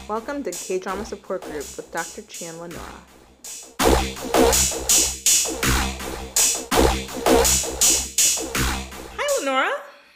Welcome to K-Drama Support Group with Dr. Chan Lenora. Hi, Lenora.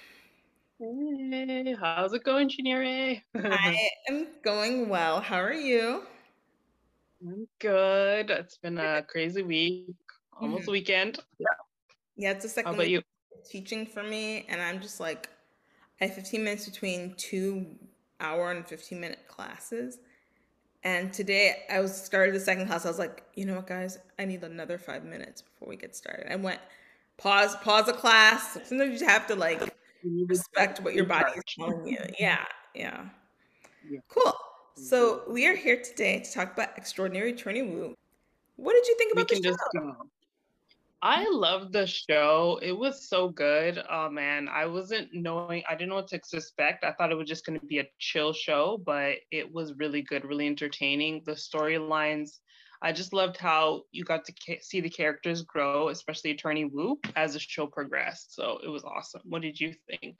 Hey, how's it going, Chinere? I am going well. How are you? I'm good. It's been a crazy week, almost a Mhm. weekend. Yeah, it's the How second about week you? of teaching for me, and I'm just like, I have 15 minutes between 2 hour and 15-minute classes. And today I was started the second class. I was like, you know what, guys? I need another 5 minutes before we get started. I went, pause the class. Sometimes you have to like You needed to respect what your body is recharge. telling you. Yeah, yeah. Yeah. Cool. So we are here today to talk about Extraordinary Attorney Woo. What did you think We about the can just show? go. I love the show. It was so good. Oh man, I didn't know what to expect. I thought it was just going to be a chill show, but it was really good, really entertaining. The storylines, I just loved how you got to see the characters grow, especially Attorney Wu, as the show progressed. So it was awesome. What did you think?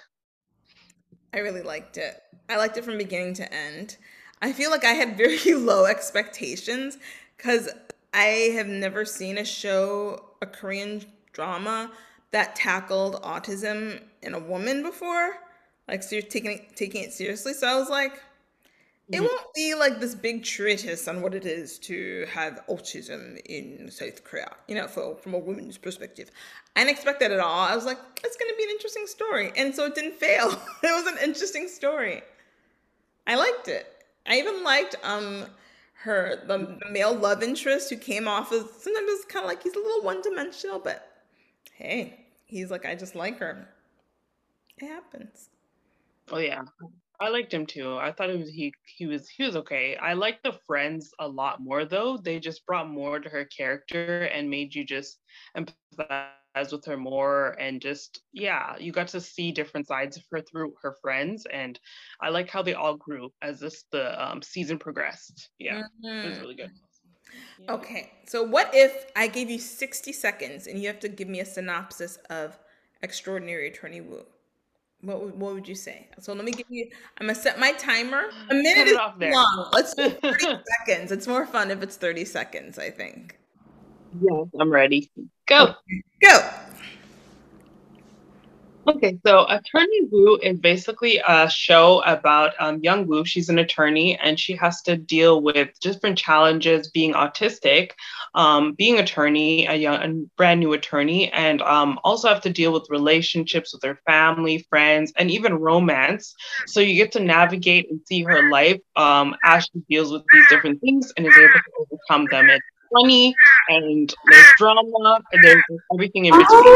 I really liked it. I liked it from beginning to end. I feel like I had very low expectations because I have never seen a show, a Korean drama that tackled autism in a woman before. Like, so you're taking it seriously. So I was like, it Mhm. won't be like this big treatise on what it is to have autism in South Korea, from a woman's perspective. I didn't expect that at all. I was like, it's going to be an interesting story. And so it didn't fail. It was an interesting story. I liked it. I even liked the male love interest who came off as sometimes it's kind of like he's a little one dimensional, but hey, he's like, I just like her. It happens. Oh yeah. I liked him too. I thought he was okay. I liked the friends a lot more though. They just brought more to her character and made you just empathize with her more and just yeah, you got to see different sides of her through her friends and I like how they all grew as the season progressed. Yeah, it was Mhm. really good. Yeah. Okay, so what if I gave you 60 seconds and you have to give me a synopsis of Extraordinary Attorney Woo? What would you say? So let me give you, I'm gonna set my timer. A Cut minute it is off too there. long. Let's do 30 seconds. It's more fun if it's 30 seconds, I think. Yes, I'm ready. Go. Okay, go. Okay, so Attorney Wu is basically a show about young Wu. She's an attorney and she has to deal with different challenges being autistic, being attorney, a brand new attorney, and also have to deal with relationships with her family, friends, and even romance. So you get to navigate and see her life as she deals with these different things and is able to overcome them. It's funny and there's drama and there's everything in between.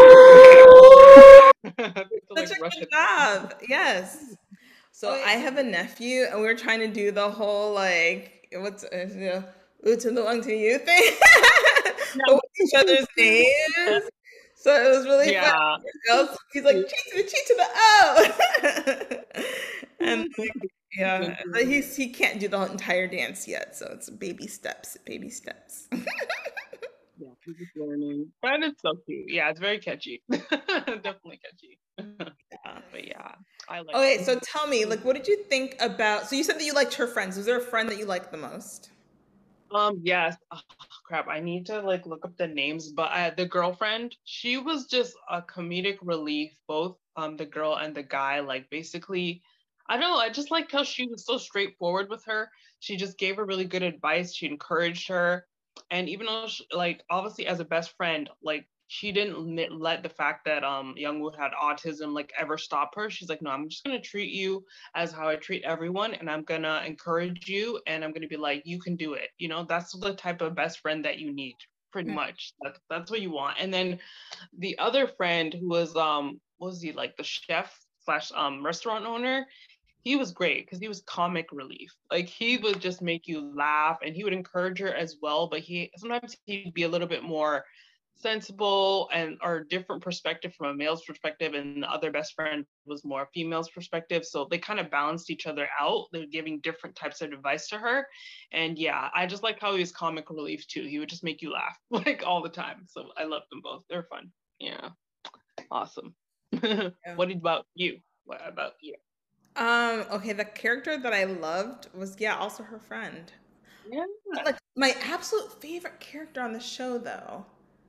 I have to Such like a rush good it. job. Yes. So I Okay. have a nephew, and we were trying to do the whole like to the to you thing, but with each other's Yeah. names. So it was really fun. Yeah. He's like cheat to the O, and yeah, but he can't do the entire dance yet, so it's baby steps, baby steps. Yeah, he's just learning. But it's so cute. Yeah, it's very catchy. Definitely catchy. Yeah. But yeah, I like Okay, it. so tell me, like, what did you think about? So you said that you liked her friends. Was there a friend that you liked the most? Yes. Oh, crap. I need to like look up the names, but the girlfriend, she was just a comedic relief, both the girl and the guy. Like basically, I don't know. I just like how she was so straightforward with her. She just gave her really good advice. She encouraged her, and even though she, like obviously as a best friend, like she didn't let the fact that Youngwoo had autism like ever stop her. She's like, no, I'm just gonna treat you as how I treat everyone, and I'm gonna encourage you, and I'm gonna be like, you can do it. You know, that's the type of best friend that you need, pretty much. That's what you want. And then the other friend who was what was he like the chef slash restaurant owner? He was great because he was comic relief. Like he would just make you laugh, and he would encourage her as well. But he sometimes he'd be a little bit more sensible and or different perspective from a male's perspective, and the other best friend was more a female's perspective. So they kind of balanced each other out. They were giving different types of advice to her, and yeah, I just like how he was comic relief too. He would just make you laugh like all the time. So I loved them both. They're fun. Yeah, awesome. Yeah. What about you? What about you? Okay, the character that I loved was, yeah, also her friend. Yeah. Like my absolute favorite character on the show, though.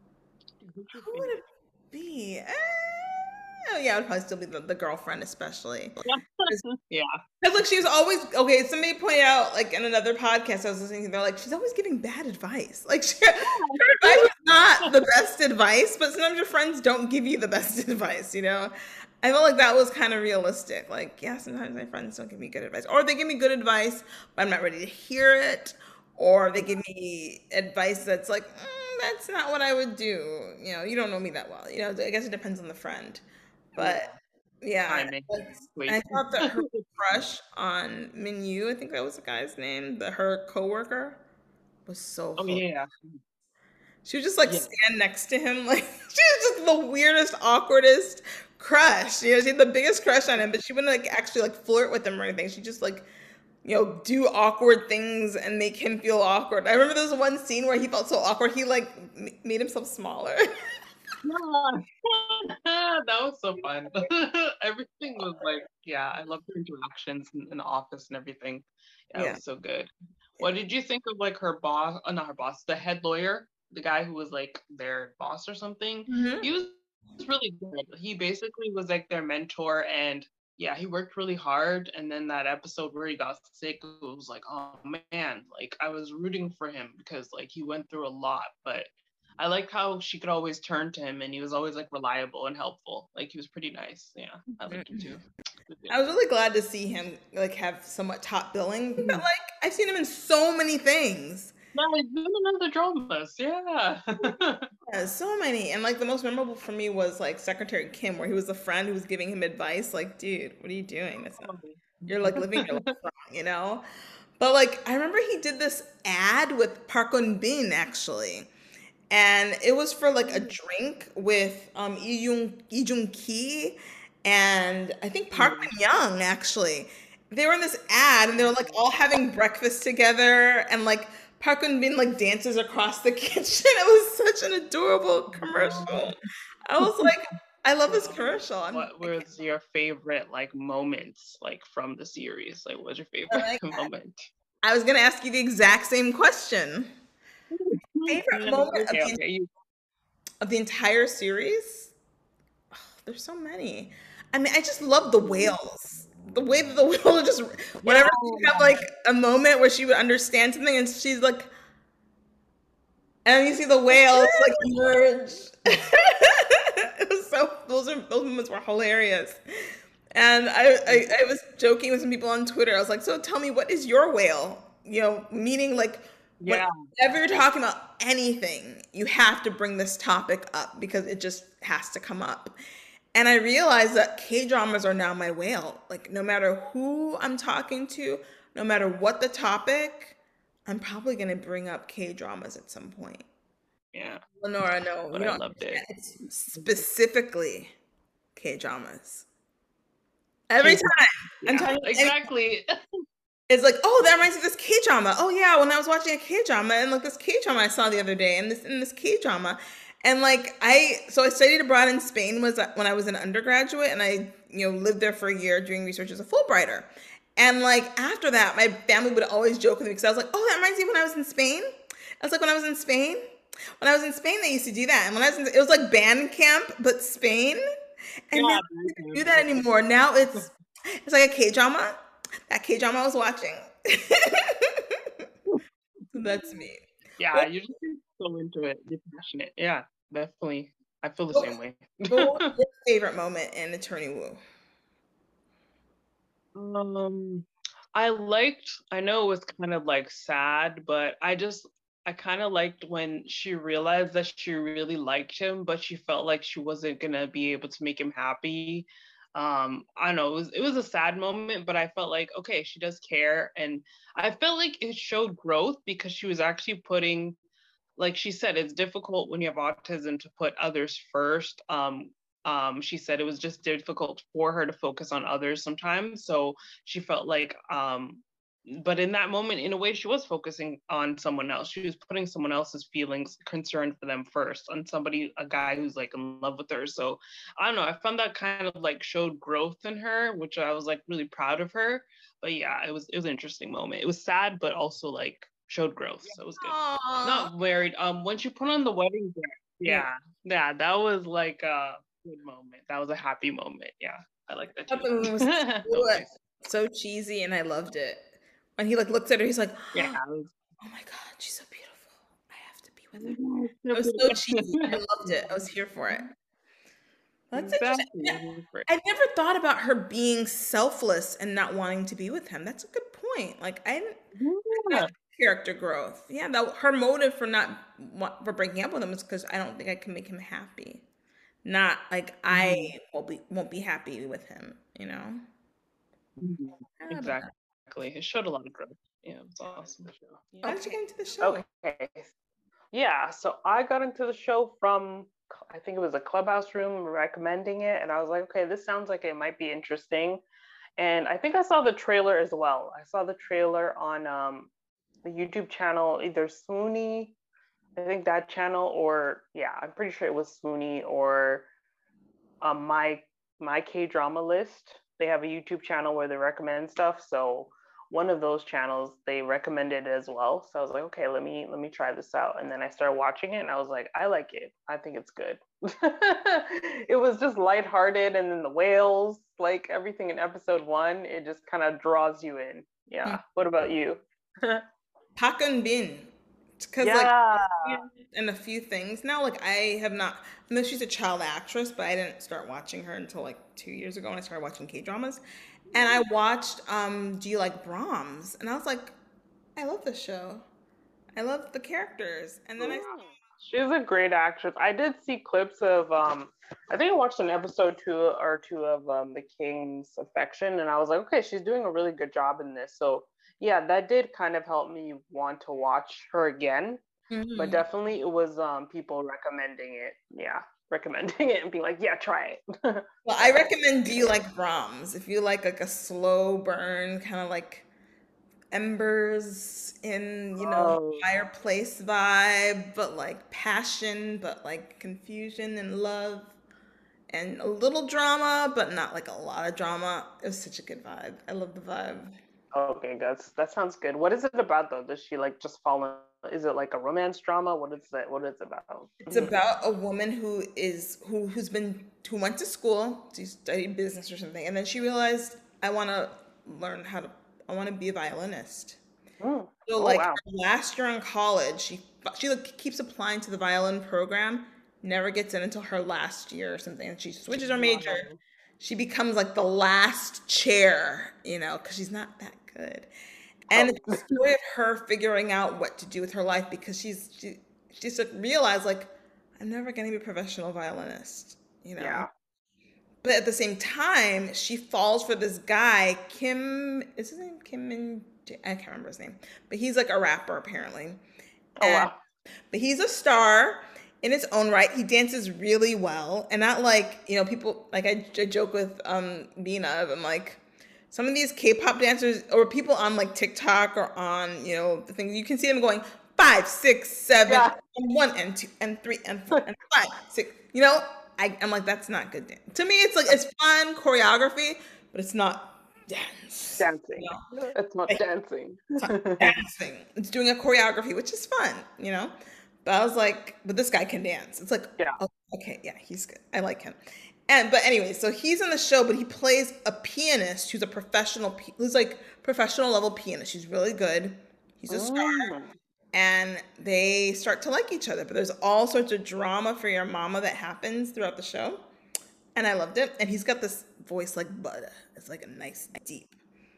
Who'd you Who think? would it be? Oh, yeah, it would probably still be the girlfriend, especially. Yeah. Because like she was always okay. Somebody pointed out like in another podcast I was listening to, they're like she's always giving bad advice. Like her advice is not the best advice, but sometimes your friends don't give you the best advice. You know, I felt like that was kind of realistic. Like yeah, sometimes my friends don't give me good advice, or they give me good advice, but I'm not ready to hear it, or they give me advice that's like that's not what I would do. You know, you don't know me that well. You know, I guess it depends on the friend, but Yeah. yeah, Timing. I Wait. thought that her crush on Minyu, I think that was the guy's name, her coworker, was so Oh hot. yeah. She would just like Yeah. stand next to him, like she was just the weirdest, awkwardest crush. You know, she had the biggest crush on him, but she wouldn't like actually like flirt with him or anything. She just like do awkward things and make him feel awkward. I remember there was one scene where he felt so awkward, he like made himself smaller. Yeah. That was so fun. Everything was like, yeah, I loved her interactions in the office and everything. Yeah, it Yeah. was so good. What did you think of like her boss? Not her boss, the head lawyer, the guy who was like their boss or something. Hmm. He was really good. He basically was like their mentor, and yeah, he worked really hard. And then that episode where he got sick, it was like, oh man, like I was rooting for him because like he went through a lot, but I liked how she could always turn to him and he was always like reliable and helpful. Like he was pretty nice. Yeah, I liked him too. I was really glad to see him like have somewhat top billing, but Mhm. like I've seen him in so many things. Yeah, like women of the dramas. Yeah. Yeah, so many. And like the most memorable for me was like Secretary Kim, where he was the friend who was giving him advice. Like, dude, what are you doing? That's not, you're like living your life wrong, you know? But like I remember he did this ad with Park Eun Bin actually. And it was for like a drink with Lee Jung Ki and I think Park Min Young actually. They were in this ad and they were like all having breakfast together and like Park Eun Bin like dances across the kitchen. It was such an adorable commercial. I was like, I love this commercial. What was your favorite like moments like from the series? Like, what was your I favorite like that. moment? I was gonna ask you the exact same question. Favorite moment Okay, okay. You, of the entire series? There's so many. I mean, I just love the whales. The way that the whale would just yeah. whenever she have like a moment where she would understand something and she's like, and you see the whales like emerge. It was so those moments were hilarious. And I was joking with some people on Twitter. I was like, so tell me, what is your whale? You know, meaning like Yeah. whenever you're talking about anything, you have to bring this topic up because it just has to come up. And I realized that K dramas are now my whale. Like, no matter who I'm talking to, no matter what the topic, I'm probably going to bring up K dramas at some point. Yeah. Lenora, no, But you I don't loved it. understand. It's specifically K dramas. Every K-drama. time I'm Yeah, talking, exactly. it's like, oh, that reminds me of this K drama. Oh yeah, when I was watching a K drama, and like this K drama I saw the other day, and this K drama, and like I studied abroad in Spain was when I was an undergraduate, and I lived there for a year doing research as a Fulbrighter, and like after that, my family would always joke with me because I was like, oh, that reminds me of when I was in Spain. I was like, when I was in Spain, they used to do that, and when I was it was like band camp, but Spain, and now Yeah, they don't do that anymore. Now it's like a K drama. That K drama I was watching. So that's me. yeah, What, you just get so into it. You're passionate. Yeah, definitely. I feel the what, same way. what was your favorite moment in Attorney Woo? Um, I know it was kind of like sad, but I kind of liked when she realized that she really liked him, but she felt like she wasn't gonna be able to make him happy. I don't know, it was a sad moment, but I felt like, okay, she does care. And I felt like it showed growth because she was actually putting, like she said, it's difficult when you have autism to put others first. She said it was just difficult for her to focus on others sometimes. So she felt like but in that moment, in a way, she was focusing on someone else. She was putting someone else's feelings, concern for them first, on somebody, a guy who's like in love with her. So I don't know. I found that kind of like showed growth in her, which I was like really proud of her. But yeah, it was an interesting moment. It was sad, but also like showed growth. So it was good. Aww. Not married. When she put on the wedding dress, Yeah. yeah, that was like a good moment. That was a happy moment. Yeah, I like that I too. thought the movie was That was nice. so cheesy, and I loved it. When he like looks at her, he's like, Yeah, "Oh it was, my God, she's so beautiful. I have to be with her." yeah, It was so cheesy. I loved it. I was here for it. That's interesting. exactly. Yeah, I never thought about her being selfless and not wanting to be with him. That's a good point. Like I Yeah. character growth. Yeah, that her motive for not for breaking up with him is because I don't think I can make him happy. Not like I Mhm, won't be happy with him. mhm. I don't know about that. Exactly. It showed a lot of growth. Yeah, it was awesome show. How Yeah. did you get into the show? Okay. Yeah, so I got into the show from, I think it was a Clubhouse room recommending it, and I was like, okay, this sounds like it might be interesting. And I think I saw the trailer as well. I saw the trailer on the YouTube channel, either Swoony, I think that channel, or yeah, I'm pretty sure it was Swoony or my K drama list. They have a YouTube channel where they recommend stuff. So one of those channels they recommended as well. So I was like, okay, let me try this out. And then I started watching it and I was like, I like it. I think it's good. It was just lighthearted, and then the whales, like everything in episode one, it just kind of draws you in. Hmm. Yeah. What about you? Park Eun Bin, because like Yeah. and a few things now. Like I have not. I know she's a child actress, but I didn't start watching her until like 2 years ago when I started watching K dramas. And I watched Do You Like Brahms? And I was like, I love this show. I love the characters. And then I She's a great actress. I did see clips of I think I watched an episode two of The King's Affection, and I was like, okay, she's doing a really good job in this. So yeah, that did kind of help me want to watch her again. But Mhm. definitely it was people recommending it. Yeah, recommending it and being like, yeah, try it. Well, I recommend Do You Like Brahms? If you like a slow burn, kind of like embers in, Oh, fireplace vibe, but like passion, but like confusion and love, and a little drama, but not like a lot of drama. It was such a good vibe. I love the vibe. okay, that sounds good. What is it about though? Does she like just fall in? Is it like a romance drama? What is that? What is it about? It's about a woman who went to school to study business or something, and then she realized I want to learn how to I want to be a violinist. Mm. So Oh like wow. her last year in college, she like keeps applying to the violin program, never gets in until her last year or something, and she switches her major. Wow. She becomes like the last chair, because she's not that good. And Oh, it's the story of her figuring out what to do with her life because she's like realized like I'm never gonna be a professional violinist. yeah. But at the same time, she falls for this guy, Kim. Is his name Kim Min? I can't remember his name, but he's like a rapper apparently, Oh and wow. but he's a star in his own right. He dances really well, and not like people like I joke with Bina. I'm like some of these K-pop dancers or people on like TikTok or on the things you can see them going 5, 6, 7, Yeah. and 1 and 2 and 3 and 4 and 5, 6. I'm like that's not good dance. To me, it's like it's fun choreography, but it's not dance. Dancing. It's not dancing. It's not dancing. It's doing a choreography, which is fun. But I was like, but this guy can dance. It's like, Yeah. oh, okay, yeah, he's good. I like him. But anyway, so he's in the show, but he plays a pianist who's a who's like professional level pianist. She's really good. He's a star, Mm. and they start to like each other. But there's all sorts of drama for your mama that happens throughout the show, and I loved it. And he's got this voice like butter. It's like a nice deep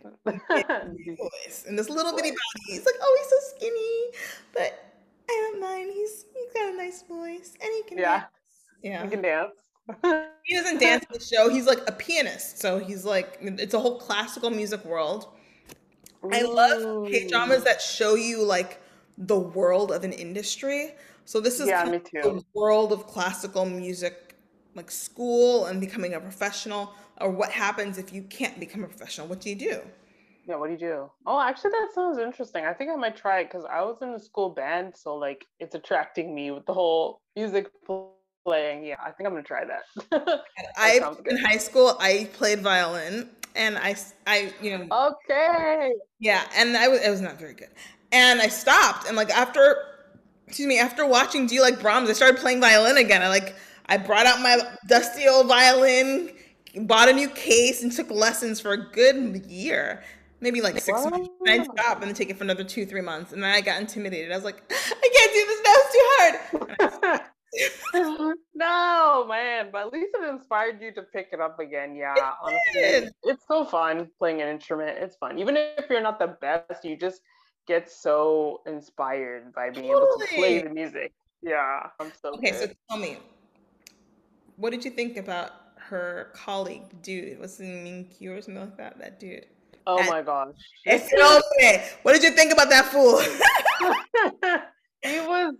Deep voice and this little bitty voice. body. He's like, oh, he's so skinny, but I don't mind. He's got a nice voice and he can dance. Yeah. Yeah, You can dance. he doesn't dance in the show. He's like a pianist, so he's like it's a whole classical music world. I love K dramas Ooh. that show you like the world of an industry. So this is Yeah, kind me of too. the world of classical music, like school and becoming a professional, or what happens if you can't become a professional. What do you do? Yeah, what do you do? Oh, actually, that sounds interesting. I think I might try it because I was in a school band, so like it's attracting me with the whole playing. Yeah, I think I'm gonna try that. That I sounds in good. high school I played violin, and Okay. yeah, and I was not very good, and I stopped, and like after watching Do You Like Brahms, I started playing violin again. I brought out my dusty old violin, bought a new case, and took lessons for a good year, maybe like 6 months. And I'd Wow. stop and then take it for another 2, 3 months, and then I got intimidated. I was like, I can't do this now; it's too hard. No, man, but at least it inspired you to pick it up again. Yeah, honestly, And it's so fun playing an instrument. It's fun. Even if you're not the best, you just get so inspired by being able to play totally. the music. Yeah, I'm so Okay, so good. tell me, what did you think about her colleague, dude? What's his name, Minkyu or something like that? That dude. Oh That my gosh. It's okay. What did you think about that fool? He was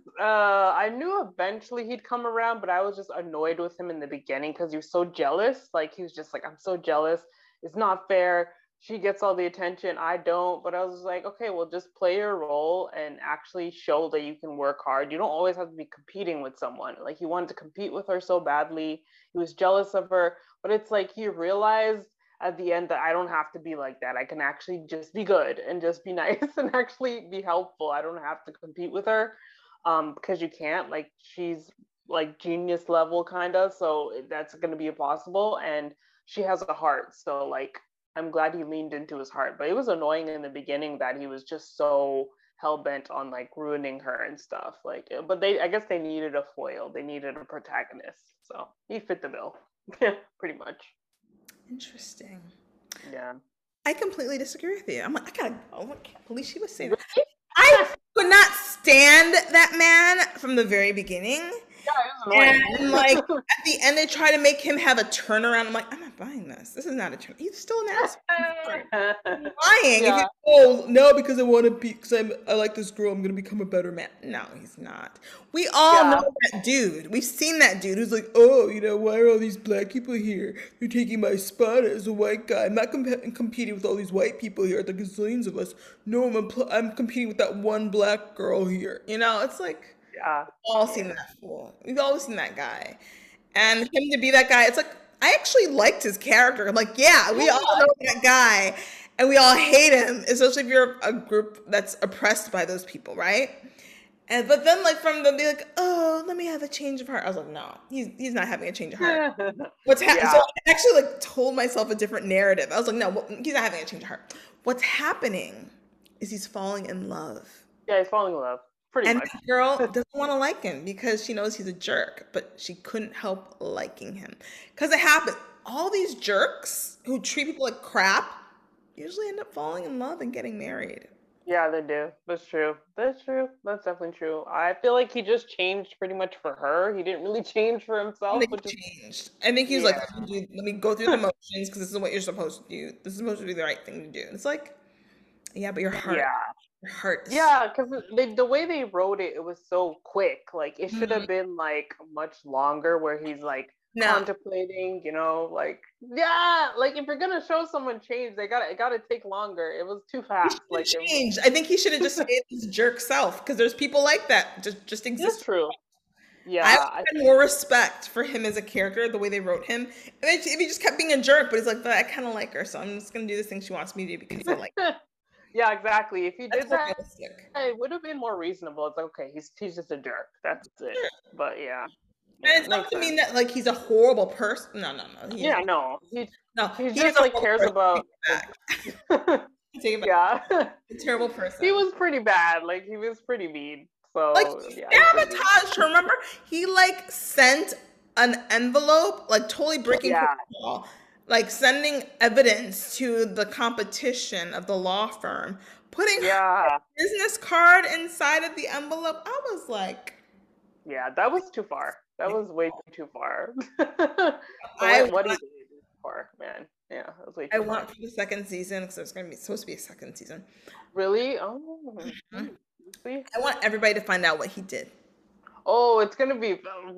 I knew eventually he'd come around, but I was just annoyed with him in the beginning because he was so jealous. Like he was just like, I'm so jealous. It's not fair. She gets all the attention, I don't. But I was like, okay, well, just play your role and actually show that you can work hard. You don't always have to be competing with someone. Like he wanted to compete with her so badly. He was jealous of her, but it's like he realized at the end that I don't have to be like that. I can actually just be good and just be nice and actually be helpful. I don't have to compete with her because you can't. Like she's like genius level kind of, so that's going to be impossible. And she has a heart, so like I'm glad he leaned into his heart. But it was annoying in the beginning that he was just so hell bent on like ruining her and stuff. Like, but I guess they needed a foil. They needed a protagonist, so he fit the bill, pretty much. Interesting. Yeah. I completely disagree with you. I'm like, I gotta go. I can't believe she was saying Really? that. I could not stand that man from the very beginning. Yeah, it And was like annoying. at the end, they try to make him have a turnaround. I'm like, I'm not buying this. This is not a turn. He's still an asshole. I'm sorry. Lying. If you Yeah, no, because I want to be because I like this girl, I'm gonna become a better man. No, he's not. We all know yeah, that dude. We've seen that dude who's like, oh, why are all these black people here? They're taking my spot as a white guy. I'm not competing with all these white people here. The gazillions of us. No, I'm competing with that one black girl here. It's like yeah, all seen yeah. that fool. We've all seen that guy. And him to be that guy, it's like I actually liked his character. I'm like, yeah, we all know that guy and we all hate him, especially if you're a group that's oppressed by those people, right? And but then like from them be like, oh, let me have a change of heart. I was like, no, he's not having a change of heart. What's happening? So Yeah, I actually like told myself a different narrative. I was like, no, he's not having a change of heart. What's happening is he's falling in love. yeah, he's falling in love, pretty And much. the girl doesn't want to like him because she knows he's a jerk, but she couldn't help liking him. Because it happens. All these jerks who treat people like crap usually end up falling in love and getting married. Yeah, they do. That's true. That's true. That's definitely true. I feel like he just changed pretty much for her. He didn't really change for I himself, think which is he changed. I think he was like, yeah, let me go through the motions because this is what you're supposed to do. This is supposed to be the right thing to do. And it's like, yeah, but yeah. your heart is. Yeah, because the way they wrote it, it was so quick. Like it should Mhm. have been like much longer, where he's like No, contemplating. Like yeah, like if you're gonna show someone change, it gotta take longer. It was too he fast. should have changed. I think he should have just stayed his jerk self because there's people like that just That's exist. true. Yeah, I had more respect for him as a character, the way they wrote him. And if he just kept being a jerk, but he's like, but I kind of like her, so I'm just gonna do this thing she wants me to do because I like. yeah, exactly. If he That's did more that, realistic. it would have been more reasonable. It's like, okay, he's just a jerk. That's it. But yeah, And yeah, it's not makes to sense. mean that like he's a horrible person. No, no, no. Yeah, no, No, he he is just a like horrible cares person. about. Take it back. Take it back. Yeah, A terrible he person. was pretty bad. Like he was pretty mean. Like So he yeah, I agree. sabotaged her. Remember, he like sent an envelope, like totally breaking Yeah, protocol, like sending evidence to the competition of the law firm, putting her yeah, business card inside of the envelope. I was like, yeah. That was too far. That was way too far. The I way what he did is far, man. Yeah, that was way I too want far. for the second season because there's gonna be supposed to be a second season. Really? Oh, Mhm. see. I want everybody to find out what he did. Oh, it's gonna be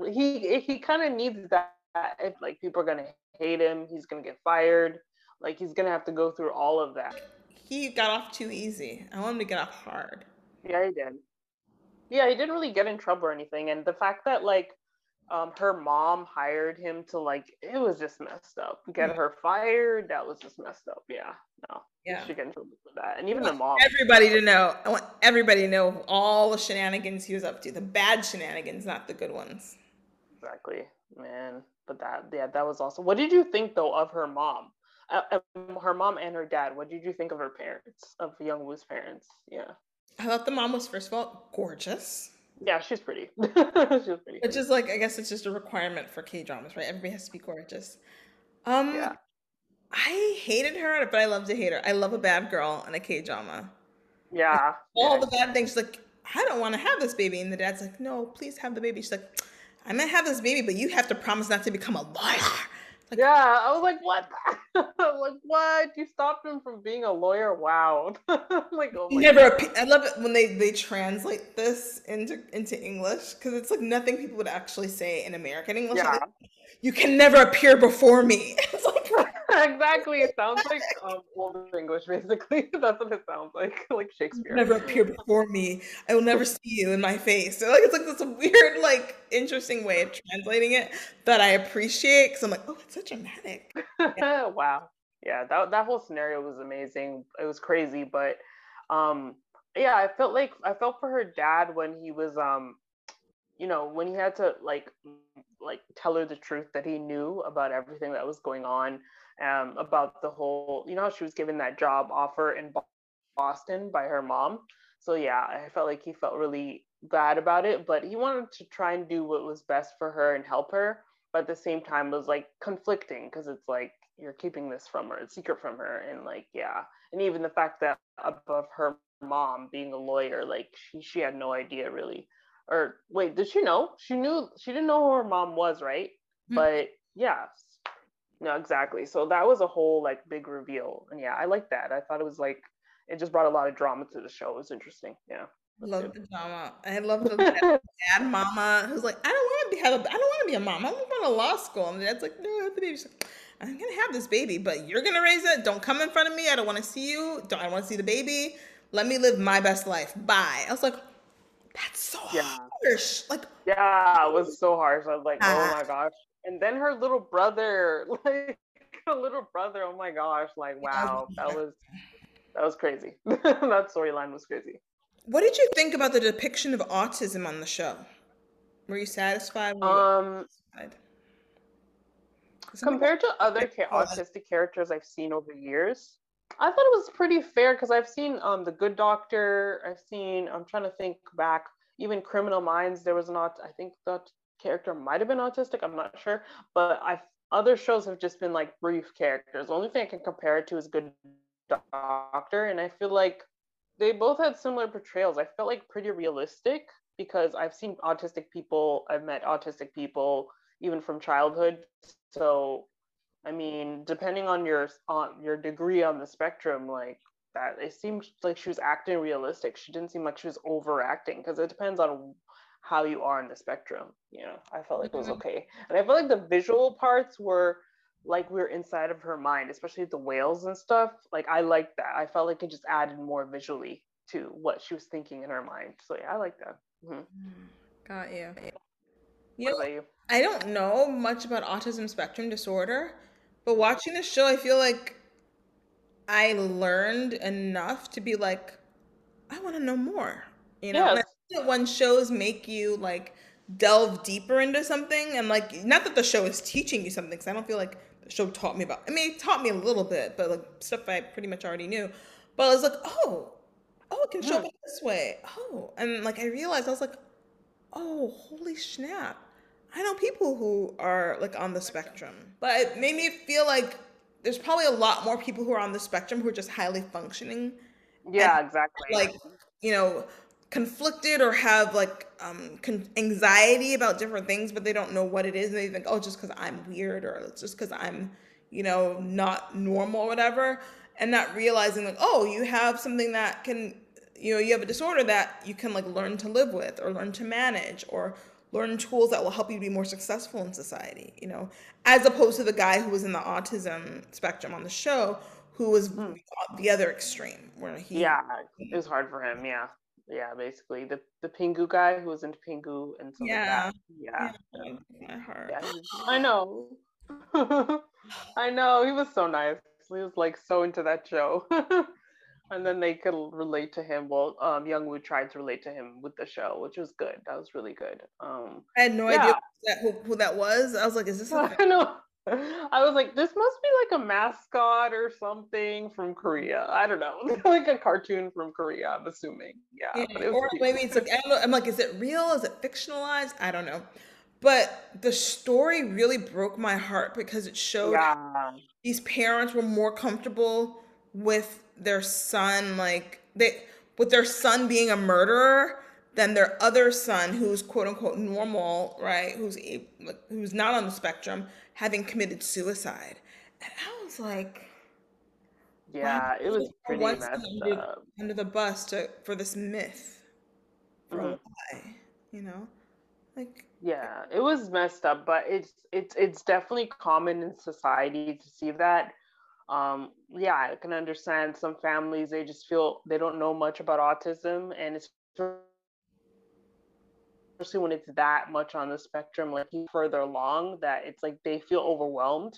he kind of needs that. If people are gonna hate him, he's gonna get fired. Like he's gonna have to go through all of that. he got off too easy. I want him to get off hard. Yeah, he did. Yeah, he didn't really get in trouble or anything. And the fact that like her mom hired him to like it was just messed up. Get her fired, that was just messed up. Yeah. No. He Yeah. should get in trouble for that. And I even want the mom. everybody to know. I want everybody to know all the shenanigans he was up to. The bad shenanigans, not the good ones. Exactly. Man. But that was awesome. What did you think though of her mom? Her mom and her dad. What did you think of her parents, of Young Woo's parents? Yeah. I thought the mom was, first of all, gorgeous. Yeah, she's pretty. She was pretty. Which is like, I guess it's just a requirement for K-dramas, right? Everybody has to be gorgeous. Um, Yeah. I hated her, but I love to hate her. I love a bad girl in a K-drama. Yeah. All Yeah. the bad things. She's like, I don't want to have this baby. And the dad's like, no, please have the baby. She's like, I'm going to have this baby, but you have to promise not to become a liar. Like, Yeah, I was like, what? Like, what? You stopped him from being a lawyer? Wow. Like, oh my never. God. I love it when they translate this into English, because it's like nothing people would actually say in American English. Yeah, Like, you can never appear before me. It's like, exactly. It sounds like old English, basically. That's what it sounds like Shakespeare. never appear before me. I will never see you in my face. So, like, it's like this weird, like, interesting way of translating it that I appreciate, because I'm like, oh, it's so dramatic. Wow. Yeah, that whole scenario was amazing. It was crazy, but um yeah, I felt for her dad when he was when he had to like tell her the truth that he knew about everything that was going on, about the whole, how she was given that job offer in Boston by her mom. So yeah, I felt like he felt really bad about it, but he wanted to try and do what was best for her and help her, but at the same time was like conflicting, because it's like you're keeping this from her, it's secret from her, and like yeah, and even the fact that above her mom being a lawyer, like she had no idea really. Or wait, did she know? She didn't know who her mom was, right? Mhm. But yeah, no, exactly. So that was a whole like big reveal, and yeah, I like that. I thought it was like it just brought a lot of drama to the show. It was interesting. Yeah, that's Love good. the drama. I love the dad mama who's like, I don't want to I don't want to be a mom. I'm going to law school. And the dad's like, no, have the baby. She's like, I'm gonna have this baby, but you're gonna raise it. Don't come in front of me. I don't want to see you. I don't want to see the baby. Let me live my best life. Bye. I was like, that's so Yeah, harsh. Like, yeah, it was so harsh. I was like, oh ah, my gosh. And then her little brother, like her little brother. Oh my gosh, like wow, that was crazy. That storyline was crazy. what did you think about the depiction of autism on the show? Were you satisfied? Were you Um, satisfied? Something Compared to other about autistic characters I've seen over the years, I thought it was pretty fair, because I've seen The Good Doctor. I've seen, I'm trying to think back, even Criminal Minds. There was not, I think that character might have been autistic. I'm not sure, but I've other shows have just been like brief characters. The only thing I can compare it to is Good Doctor, and I feel like they both had similar portrayals. I felt like pretty realistic, because I've seen autistic people, I've met autistic people even from childhood. So I mean, depending on your degree on the spectrum, like that, it seemed like she was acting realistic. She didn't seem like she was overacting, because it depends on how you are in the spectrum. I felt like it was that? okay, and I felt like the visual parts were like we were inside of her mind, especially the whales and stuff. Like I liked that. I felt like it just added more visually to what she was thinking in her mind. So yeah, I like that. Got you. You What know, about you? I don't know much about autism spectrum disorder, but watching this show, I feel like I learned enough to be like, I want to know more. And I Yes. think that when shows make you like delve deeper into something, and like, not that the show is teaching you something, because I don't feel like the show taught me about. I mean, it taught me a little bit, but like stuff I pretty much already knew. But I was like, oh, it can show Hmm. up this way. Oh, and like I realized I was like, oh, holy snap. I know people who are like on the spectrum, but it made me feel like there's probably a lot more people who are on the spectrum who are just highly functioning and Yeah, exactly. like, you know, conflicted or have like anxiety about different things, but they don't know what it is. And they think, oh, just because I'm weird, or it's just because I'm, not normal or whatever. And not realizing like, oh, you have something that can, you have a disorder that you can like learn to live with, or learn to manage, or learn tools that will help you be more successful in society, as opposed to the guy who was in the autism spectrum on the show, who was the other extreme, where he it was hard for him. Basically the Pingu guy who was into Pingu and stuff like that. Yeah, my heart. I know. I know, he was so nice. He was like so into that show. And then they could relate to him. Well, Youngwoo tried to relate to him with the show, which was good. That was really good. I had no idea who that was. I was like, is this a thing? I know. I was like, this must be like a mascot or something from Korea. I don't know, like a cartoon from Korea. I'm assuming, or maybe it's like, I don't know. I'm like, is it real? Is it fictionalized? I don't know. But the story really broke my heart because it showed these parents were more comfortable with their son, with their son being a murderer than their other son, who's quote unquote normal, right? Who's not on the spectrum, having committed suicide. And I was like, it was pretty messed up. Under the bus for this myth. For a lie, like. Yeah, it was messed up, but it's definitely common in society to see that. I can understand some families, they just feel they don't know much about autism, and it's especially when it's that much on the spectrum, like further along, that it's like they feel overwhelmed.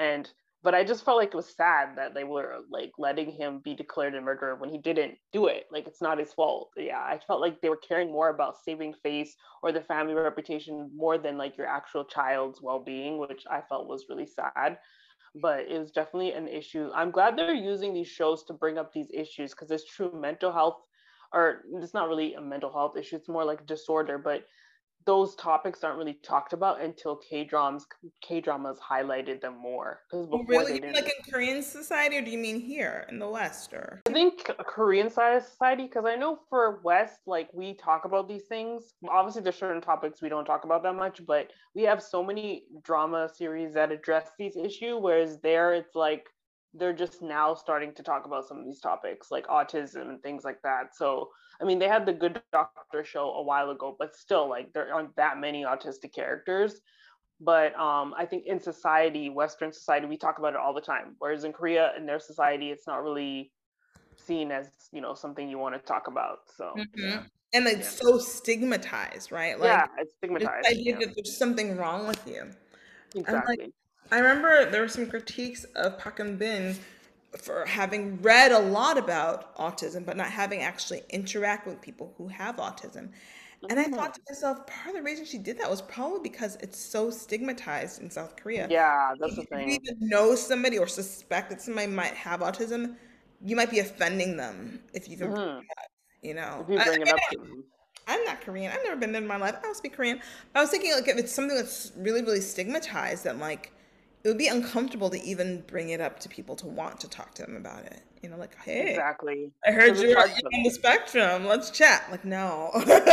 But I just felt like it was sad that they were like letting him be declared a murderer when he didn't do it. Like, it's not his fault. I felt like they were caring more about saving face or the family reputation more than like your actual child's well-being, which I felt was really sad. But it was definitely an issue. I'm glad they're using these shows to bring up these issues, because it's true mental health, or it's not really a mental health issue, it's more like a disorder, but those topics aren't really talked about until K-dramas highlighted them more. Because before really, they didn't. Like in Korean society, or do you mean here in the West? Or I think a Korean side of society, because I know for West, like, we talk about these things. Obviously, there's certain topics we don't talk about that much, but we have so many drama series that address these issues, whereas there it's like they're just now starting to talk about some of these topics, like autism and things like that. So, I mean, they had the Good Doctor show a while ago, but still, like, there aren't that many autistic characters. But I think in society, Western society, we talk about it all the time. Whereas in Korea, in their society, it's not really seen as, something you want to talk about. So, and it's so stigmatized, right? Like, it's stigmatized. The idea that there's something wrong with you. Exactly. I remember there were some critiques of Park Eun Bin for having read a lot about autism, but not having actually interacted with people who have autism. And I thought to myself, part of the reason she did that was probably because it's so stigmatized in South Korea. Yeah, that's the thing. If you even know somebody or suspect that somebody might have autism, you might be offending them if you even bring it up, If you bring it up to them. I'm not Korean. I've never been there in my life. I don't speak Korean. But I was thinking, like, if it's something that's really, really stigmatized, that, like, it would be uncomfortable to even bring it up to people, to want to talk to them about it. Like, hey, exactly. I heard you're on the spectrum. Let's chat. Like, no.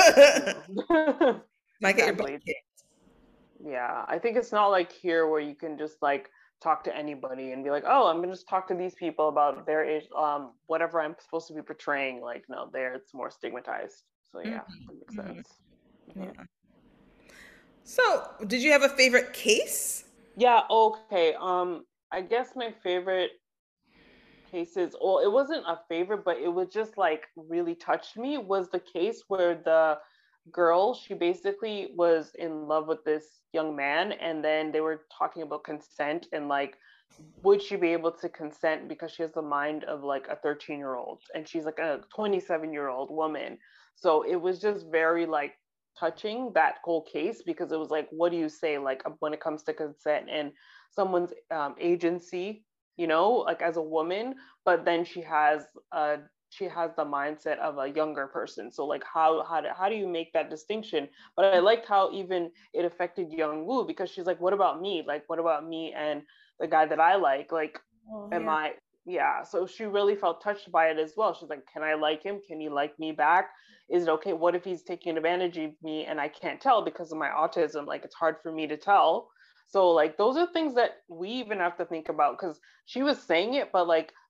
Might get your butt kicked. Yeah, I think it's not like here where you can just like talk to anybody and be like, oh, I'm gonna just talk to these people about their age, whatever I'm supposed to be portraying. Like, no, there it's more stigmatized. So yeah, that makes sense. Yeah. So, did you have a favorite case? Yeah, okay. I guess my favorite cases, well, it wasn't a favorite, but it was just like really touched me, was the case where the girl, she basically was in love with this young man, and then they were talking about consent and like, would she be able to consent because she has the mind of like a 13-year-old and she's like a 27-year-old woman. So it was just very like touching, that whole case, because it was like, what do you say like when it comes to consent and someone's agency, like as a woman, but then she has the mindset of a younger person. So like how do you make that distinction? But I liked how even it affected Youngwoo, because she's like, what about me? Like, what about me and the guy that I like? Like, so she really felt touched by it as well. She's like, can I like him? Can he like me back? Is it okay? What if he's taking advantage of me and I can't tell because of my autism? Like, it's hard for me to tell. So like, those are things that we even have to think about, because she was saying it, but like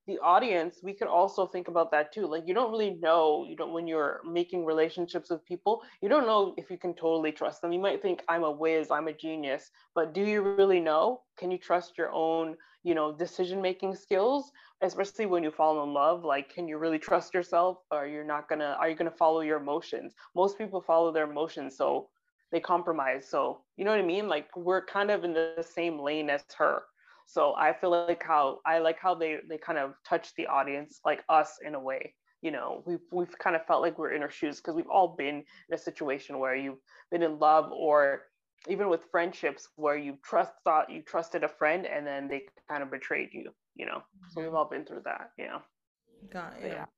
the audience, we could also think about that too. Like, you don't really know, when you're making relationships with people, you don't know if you can totally trust them. You might think, I'm a whiz, I'm a genius, but do you really know? Can you trust your own, decision making skills? Especially when you fall in love, like, can you really trust yourself? Or are you gonna follow your emotions? Most people follow their emotions, so they compromise. So, you know what I mean? Like, we're kind of in the same lane as her. So I feel like how they kind of touch the audience, like us, in a way. We've kind of felt like we're in our shoes, because we've all been in a situation where you've been in love, or even with friendships where thought you trusted a friend, and then they kind of betrayed you. So we've all been through that. Got But you. yeah.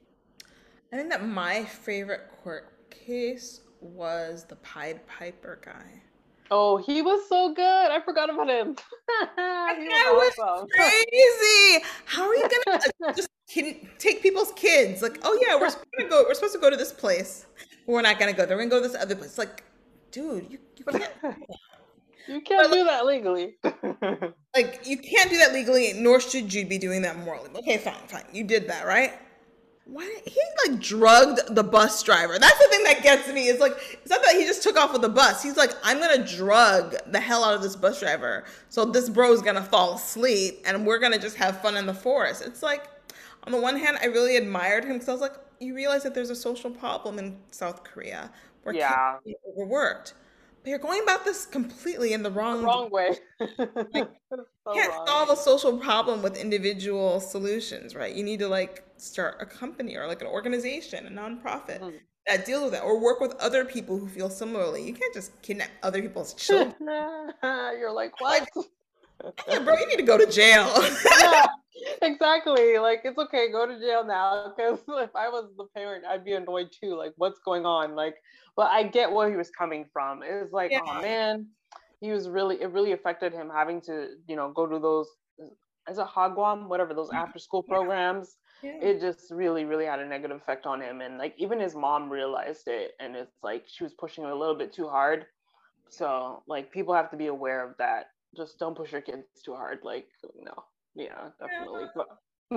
I think that my favorite court case was the Pied Piper guy. Oh, he was so good. I forgot about him. He was That was awesome. crazy. How are you gonna just take people's kids? Like, oh yeah, we're supposed to go to this place, but we're not gonna go there. We're gonna go to this other place. Like, dude, you can't. You can't do that legally. Like, you can't do that legally, nor should you be doing that morally. Okay, fine. You did that, right? Why he like drugged the bus driver? That's the thing that gets me. Is like, it's not that he just took off with the bus. He's like, I'm gonna drug the hell out of this bus driver, so this bro's gonna fall asleep, and we're gonna just have fun in the forest. It's like, on the one hand, I really admired him, because I was like, you realize that there's a social problem in South Korea where kids Yeah, are overworked, but you're going about this completely in the the wrong. wrong way. You So can't wrong. solve a social problem with individual solutions, right? You need to like start a company or like an organization, a nonprofit Mhm. that deals with that, or work with other people who feel similarly. You can't just kidnap other people's children. You're like, Like, what? yeah, bro, you need to go to jail. Yeah, exactly. Like, it's okay, go to jail now. Because if I was the parent, I'd be annoyed too. Like, what's going on? Like, but I get where he was coming from. It was like, Yeah, oh man, it really affected him having to, go to those, is it Hagwam, whatever, those after school programs. yeah. It just really, really had a negative effect on him. And like, even his mom realized it. And it's like, she was pushing him a little bit too hard. So like, people have to be aware of that. Just don't push your kids too hard. Like, no, yeah, definitely. But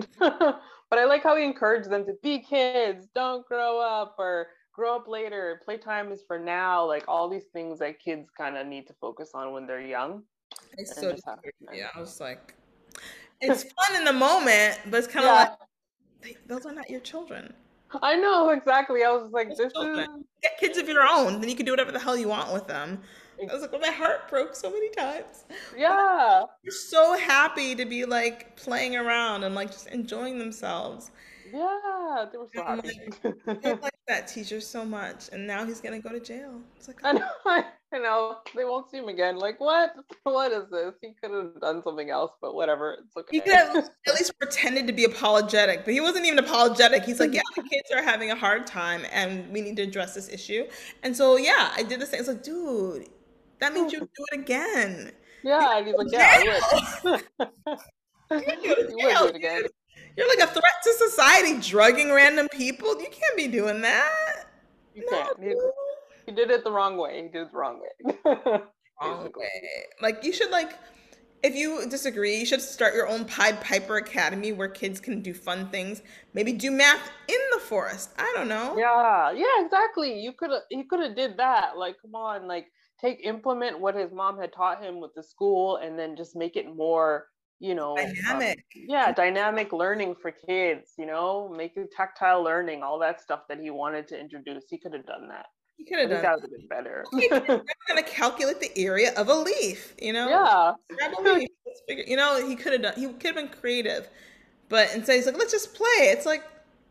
but I like how he encouraged them to be kids, don't grow up, or grow up later. Playtime is for now. Like, all these things that kids kind of need to focus on when they're young, I and so just have yeah. I was like, it's fun in the moment, but it's kind of like, yeah. those are not your children. I know exactly. I was like, Those this children. is Get kids of your own, then you can do whatever the hell you want with them. I was like, well, my heart broke so many times. yeah, They're so happy to be like playing around and like just enjoying themselves. yeah. They were so And I'm happy. like, I like that teacher so much, and now he's gonna go to jail. It's like, I know, I know. They won't see him again. Like, what? What is this? He could have done something else, but whatever. It's he could okay. have at least pretended to be apologetic, but he wasn't even apologetic. He's like, yeah, the kids are having a hard time, and we need to address this issue. And so, yeah, I did the same. It's like, dude, that means you do it again. You Yeah, and he's go like, to yeah, I jail. would. You gotta go to He would do jail, it again. dude. You're like a threat to society, drugging random people. You can't be doing that. You No, can't. dude. He did it the wrong way. He did it the wrong way. Wrong Basically. way. Like, you should like, if you disagree, you should start your own Pied Piper Academy where kids can do fun things. Maybe do math in the forest. I don't know. Yeah, exactly. He could have did that. Like, come on, like, implement what his mom had taught him with the school, and then just make it more, Dynamic. yeah, dynamic learning for kids, make it tactile learning, all that stuff that he wanted to introduce. He could have done that. You could I have think done that that. would have been better. Okay, kids, we're gonna calculate the area of a leaf. Yeah. Grab a leaf. Let's figure. He could have done. He could have been creative, but instead he's like, let's just play. It's like,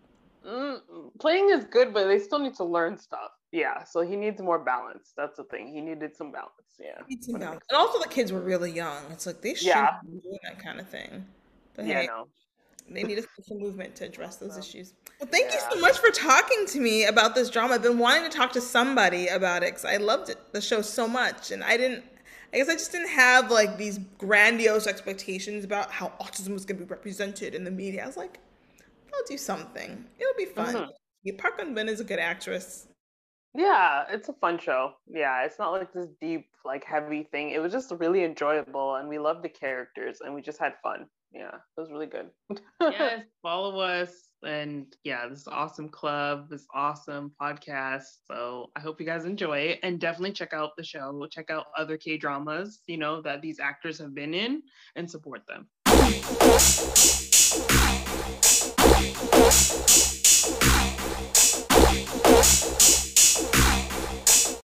Playing is good, but they still need to learn stuff. Yeah, so he needs more balance. That's the thing. He needed some balance. Yeah. need some But it balance. makes And also, the kids were really young. It's like they shouldn't Yeah. be doing that kind of thing. But Yeah, hey, no. they need a social movement to address those So, issues. Well, thank you yeah. so much for talking to me about this drama. I've been wanting to talk to somebody about it because I loved the show so much, and I guess I just didn't have like these grandiose expectations about how autism was going to be represented in the media. I was like, I'll do something. It'll be fun. Mhm. Park Eun-bin is a good actress. Yeah, it's a fun show. Yeah, it's not like this deep, like heavy thing. It was just really enjoyable, and we loved the characters, and we just had fun. Yeah, it was really good. Yes, follow us. And yeah, this awesome club, this awesome podcast. So I hope you guys enjoy it, and definitely check out the show. Check out other K-dramas, that these actors have been in, and support them.